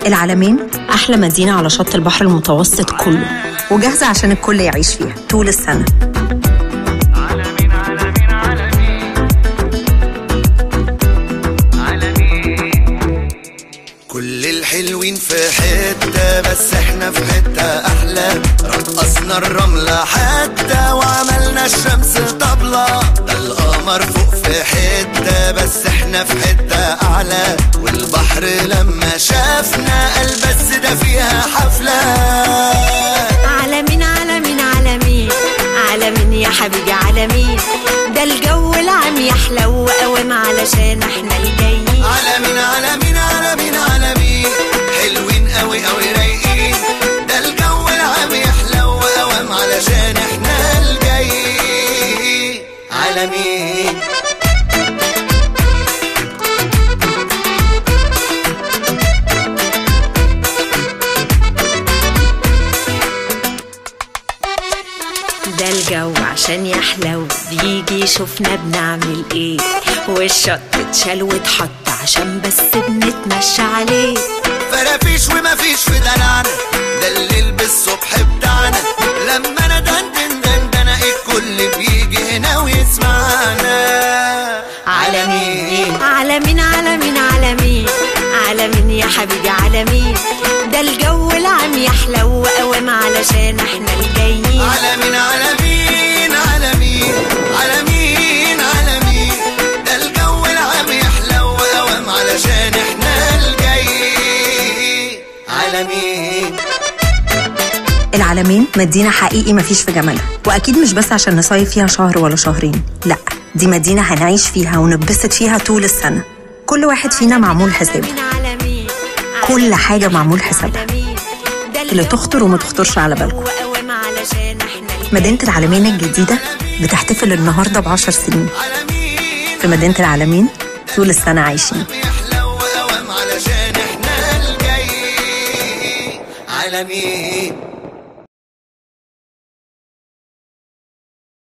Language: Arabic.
العلمين أحلى مدينة على شط البحر المتوسط كله، وجاهزة عشان الكل يعيش فيها طول السنة. كل الحلوين في حتة بس احنا في حتة أحلى. رقصنا الرملة حتى وعملنا الشمس طبلة. ده القمر فوق في حتة بس احنا في حتة أعلى. والبحر لما شافنا قال بس ده فيها حفلة. عالمين عالمين عالمين عالمين يا حبيبي عالمين. ده الجو العام يحلو قوام علشان احنا الجايين. عالمين عالمين عالمين عالمين حلوين قوي قوي رايقين. ده الجو العام يحلو قوام علشان احنا الجايين. عالمين ده الجو عشان يحلو بيجي يشوفنا بنعمل ايه. والشط اتشال واتحط عشان بس بنتمشى عليه. فرافيش ومفيش في دلعنا. ده الليل بالصبح بتاعنا. لما انا دندن الكل بيجي هنا ويسمعنا. عالمين عالمين عالمين عالمين عالمين يا حبيبي عالمين. ده الجو العام يحلو قوام علشان احنا الجايين. عالمين عالمين عالمين عالمين عالمين. ده الجو العام يحلو قوام علشان احنا الجايين. عالمين العلمين مدينة حقيقي مفيش في جمالها، وأكيد مش بس عشان نصيف فيها شهر ولا شهرين، لأ دي مدينة هنعيش فيها ونتبسط فيها طول السنة. كل واحد فينا معمول حسابه، كل حاجة معمول حسابها، اللي تخطر وما تخطرش على بالكم. مدينة العلمين الجديدة بتحتفل النهاردة ب10 سنين. في مدينة العلمين طول السنة عايشين. عالمين